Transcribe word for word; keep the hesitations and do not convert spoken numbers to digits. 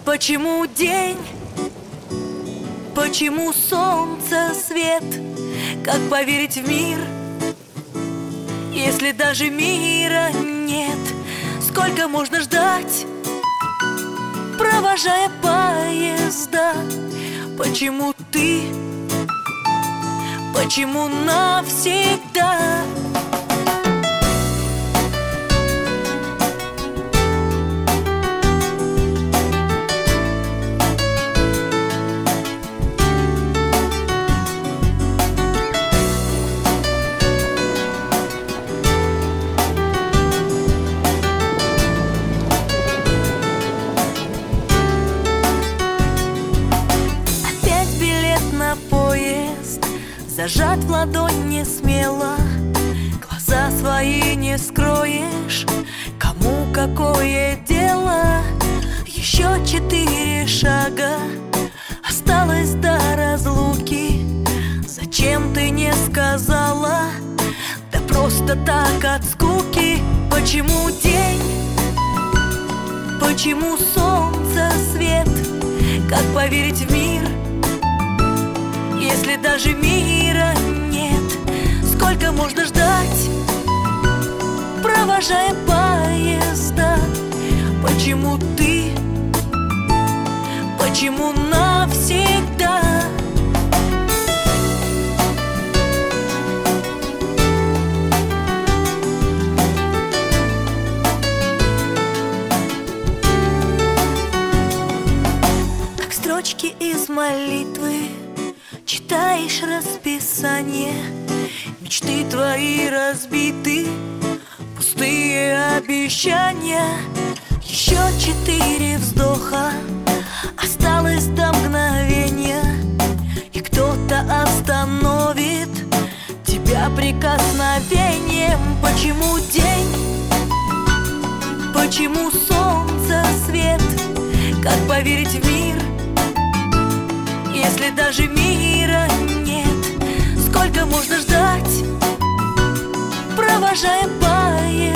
Почему день? Почему солнце свет? Как поверить в мир, если даже мира нет? Сколько можно ждать, провожая поезда? Почему ты? Почему навсегда? Зажат в ладонь не смело, глаза свои не скроешь. Кому какое дело? Еще четыре шага осталось до разлуки. Зачем ты не сказала? Да просто так от скуки. Почему день? Почему солнце свет? Как поверить в мир, если даже мира нет? Сколько можно ждать, провожая поезда? Почему ты? Почему навсегда? Как строчки из молитвы читаешь расписание, мечты твои разбиты, пустые обещания. Еще четыре вздоха осталось до мгновения, и кто-то остановит тебя прикосновением. Почему день? Почему солнце свет? Как поверить в мир, если даже мира нет? Сколько можно ждать, провожая поезда?